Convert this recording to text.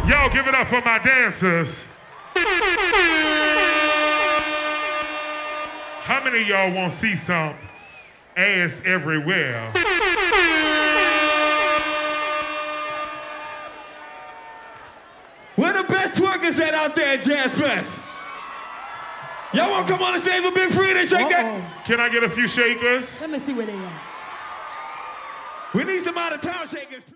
Y'all give it up for my dancers. How many of y'all want to see some ass everywhere? Where the best twerkers at out there at Jazz Fest? Y'all want to come on and save a Big Freedia and shake that? Can I get a few shakers? Let me see where they are. We need some out-of-town shakers.